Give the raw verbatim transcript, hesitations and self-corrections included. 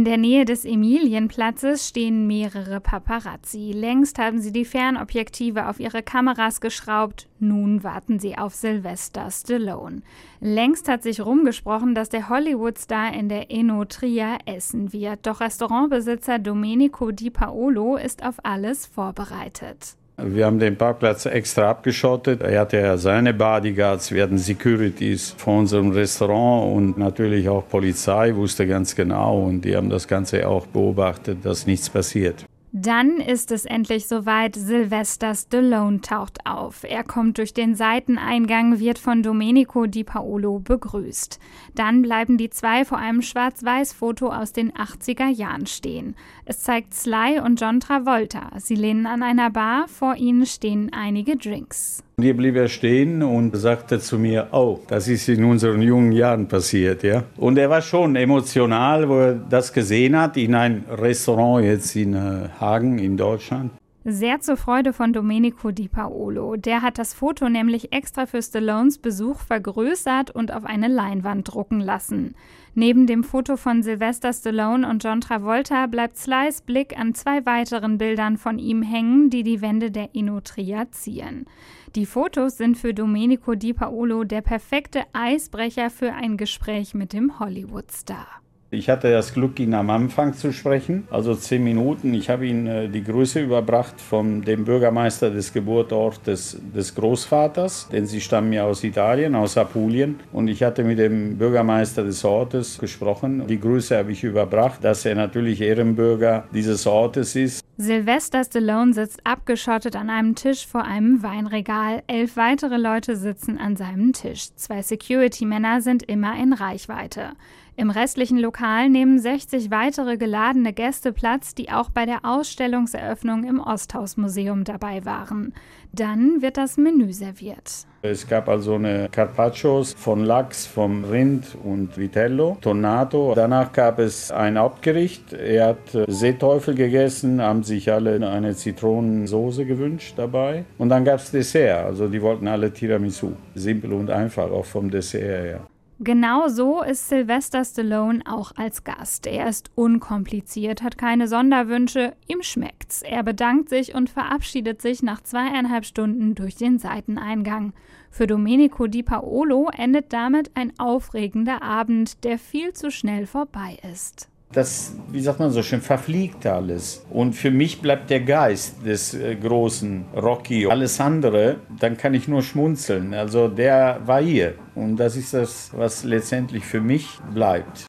der Nähe des Emilienplatzes stehen mehrere Paparazzi. Längst haben sie die Fernobjektive auf ihre Kameras geschraubt. Nun warten sie auf Sylvester Stallone. Längst hat sich rumgesprochen, dass der Hollywood-Star in der Enotria essen wird. Doch Restaurantbesitzer Domenico Di Paolo ist auf alles vorbereitet. Wir haben den Parkplatz extra abgeschottet. Er hatte ja seine Bodyguards, wir hatten Securities von unserem Restaurant und natürlich auch Polizei, wusste ganz genau. Und die haben das Ganze auch beobachtet, dass nichts passiert. Dann ist es endlich soweit, Sylvester Stallone taucht auf. Er kommt durch den Seiteneingang, wird von Domenico Di Paolo begrüßt. Dann bleiben die zwei vor einem Schwarz-Weiß-Foto aus den achtziger Jahren stehen. Es zeigt Sly und John Travolta. Sie lehnen an einer Bar, vor ihnen stehen einige Drinks. Hier blieb er stehen und sagte zu mir, oh, das ist in unseren jungen Jahren passiert, ja. Und er war schon emotional, wo er das gesehen hat, in ein Restaurant jetzt in äh, Hagen in Deutschland. Sehr zur Freude von Domenico Di Paolo. Der hat das Foto nämlich extra für Stallones Besuch vergrößert und auf eine Leinwand drucken lassen. Neben dem Foto von Sylvester Stallone und John Travolta bleibt Slys Blick an zwei weiteren Bildern von ihm hängen, die die Wände der Enotria zieren. Die Fotos sind für Domenico Di Paolo der perfekte Eisbrecher für ein Gespräch mit dem Hollywood-Star. Ich hatte das Glück, ihn am Anfang zu sprechen, also zehn Minuten. Ich habe ihm äh, die Grüße überbracht von dem Bürgermeister des Geburtsortes des Großvaters, denn sie stammen ja aus Italien, aus Apulien. Und ich hatte mit dem Bürgermeister des Ortes gesprochen. Die Grüße habe ich überbracht, dass er natürlich Ehrenbürger dieses Ortes ist. Sylvester Stallone sitzt abgeschottet an einem Tisch vor einem Weinregal. Elf weitere Leute sitzen an seinem Tisch. Zwei Security-Männer sind immer in Reichweite. Im restlichen Lokal nehmen sechzig weitere geladene Gäste Platz, die auch bei der Ausstellungseröffnung im Osthaus-Museum dabei waren. Dann wird das Menü serviert. Es gab also eine Carpaccios von Lachs, vom Rind und Vitello, Tonnato. Danach gab es ein Hauptgericht. Er hat Seeteufel gegessen, haben sich alle eine Zitronensoße gewünscht dabei. Und dann gab es Dessert, also die wollten alle Tiramisu. Simpel und einfach, auch vom Dessert her. Genau so ist Sylvester Stallone auch als Gast. Er ist unkompliziert, hat keine Sonderwünsche, ihm schmeckt's. Er bedankt sich und verabschiedet sich nach zweieinhalb Stunden durch den Seiteneingang. Für Domenico Di Paolo endet damit ein aufregender Abend, der viel zu schnell vorbei ist. Das, wie sagt man so schön, verfliegt alles. Und für mich bleibt der Geist des äh, großen Rocky. Alles andere, dann kann ich nur schmunzeln. Also der war hier. Und das ist das, was letztendlich für mich bleibt.